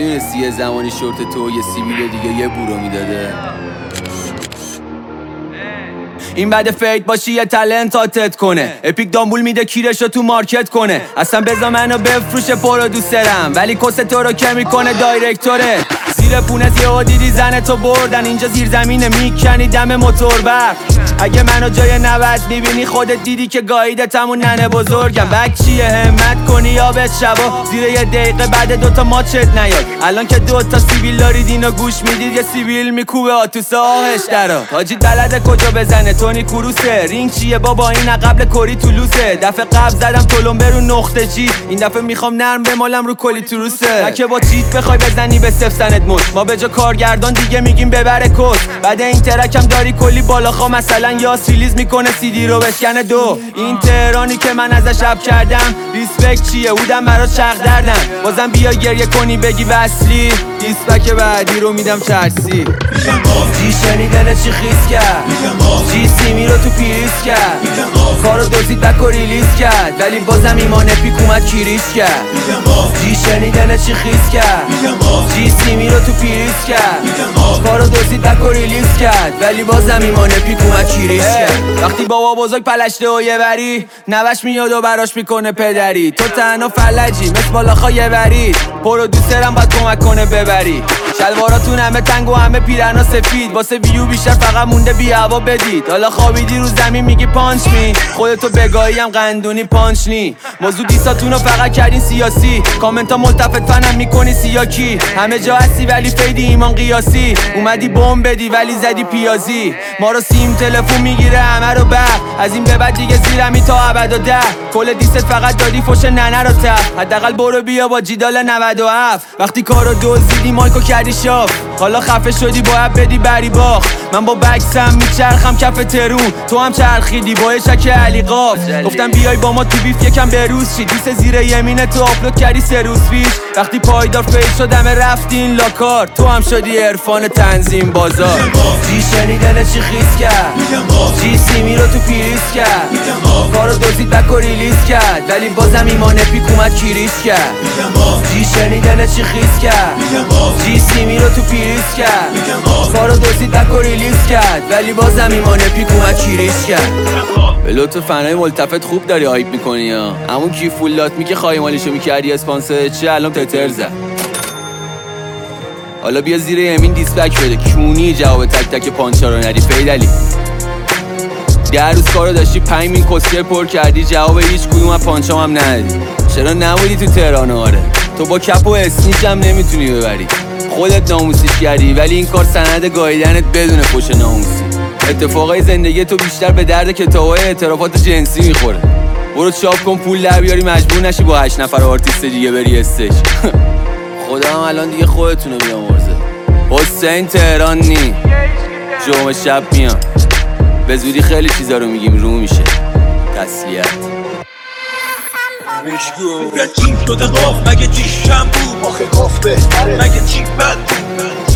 میدونستی یه زمانی شورت تو یه سیبیل دیگه یه بورو میداده؟ این بعد فیت باشی یه تلنت آتت کنه، اپیک دامبول میده کیرشو تو مارکت کنه. اصلا بزا منو بفروشه پرودوسرم، ولی کس تو رو که میکنه دایرکتوره. زیر پونه یهو دیدی زن تو بردن، اینجا زیر زمینه میکنی دم موتور برق. اگه منو جای 90 میبینی خودت دیدی که گاییدتمون ننه بزرگم. بک چیه همت کنی یا به شبا زیر یه دقیقه بعد دوتا ماچت نیاد. الان که دوتا سیبیل دارید اینو گوش میدید یه سیبیل میکوبه آتوس آهش درا. حاجی بلده کجا بزنه تونی کروسه، رینگ چیه بابا این قبل کری طولوسه. دفعه قبل زدم تلمبه رو نقطه جی، این دفعه میخوام نرم بمالم رو کلی تروسه. نه که با چیت بخوای بزنی به صفر سند مش، ما به جا کارگردان دیگه میگیم ببره کس. بعد این ترکم داری کلی بالاخا مثلا یا ریلیز میکنه CD رو بشکنه دو. این تهرانی که من ازش رپ کردم ریسپکت چیه بودم برات شق دردم. بازم بیا گریه کنی بگی وصلی، دیسپک بعدی رو میدم ترسی. جی شنیدن چی خیز کرد، جی سیمی رو تو پیریز کرد. کارو دوزید بک و ریلیز کرد، ولی بازم ایمان اپیک اومد کیریش کرد. جی شنیدن چی خیز کرد، جی سیمی رو تو پیریز کرد. کارو دوزید بک و ریلیز کرد، ولی بازم ایمان اپیک اومد کیریش کرد. وقتی بابا بزرگ پلشته و یه بری نوش میاد و براش میکنه پدری. تو تنها فلجی مثل بالاخا یه بری، پرودوسرم باید کمک کنه ببری. شلواراتون همه تنگ و همه پیرنا سفید، واسه ویو بیشتر فقط مونده بی هوا بدید. حالا خوابیدی رو زمین میگی پانچ می، خودتو بگاهی هم قندونی پانچ نی. موضوع دیساتونو فقط کردین سیاسی، کامنتا ملتفت فنم میکنی سیاکی. همه جا هستی ولی فیدی ایمان قیاسی، اومدی بمب بدی ولی زدی پیازی. ما رو سیم تلفون میگیره همه رو بر، از این به بعد دیگه زیرمی تا ابد و ده. کل دیست فقط دادی فوش ننه رو تف، حداقل برو بیا با جیدال 97. وقتی کارو دزدیدی مایکو کردی شاف، حالا خفه شدی باید بدی بری باخ. من با بکسم میچرخم کف ترون، تو هم چرخیدی با شک علی قاف. گفتم بیای با ما تو بیف یکم بروز چی، دیست زیر یمین تو آپلود کردی 3 روز پیش. وقتی پایدار فیل شدم رفتین لاکار، تو هم شدی عرفان تنظیم بازار. جی شنیدن چی خیز کرد، جی سیمی رو تو پیریز کرد. کارو دوزید بک و ریلیز کرد، ولی بازم ایمان اپیک اومد کیریش کرد. جی شنیدن چی خیز کرد، جی سیمی رو تو پیریز کرد. کارو دوزید بک و ریلیز کرد، ولی بازم ایمان اپیک اومد کیریش کرد. به لطف فنای ملتفت خوب داری هایپ میکنی ها. همون کی فول لات می که خایمالیشو میکردی اسپانسر چی الان تتر زد. حالا بیا زیر یمین دیسپک بده کونی، جواب تک تک پانچا رو ندی فیدلی. 10 روز کارو داشتی 5 مین کسکر پر کردی، جواب هیچ کدوم از پانچام هم ندی. چرا نبودی تو تهران؟ آره تو با کپ و اسنیچ هم نمیتونی ببری، خودت ناموسیش کردی، ولی این کار سند گاییدنت بدون پوش ناموسی. اتفاقای زندگی تو بیشتر به درد کتابای اعترافات جنسی میخوره. برو چاپ کن پول در بیاری، مجبور نشی با 8 نفر آرتیست دیگه بری استش. خدا هم الان دیگه خودتونو بیامرزه. حسین تهران نی جمعه شب میان، به زودی خیلی چیزا رو میگیم رو میشه. تسلیت میگه چی شده قاف، مگه چی شم بود؟ آخه قاف بهتره، مگه چی بد بود؟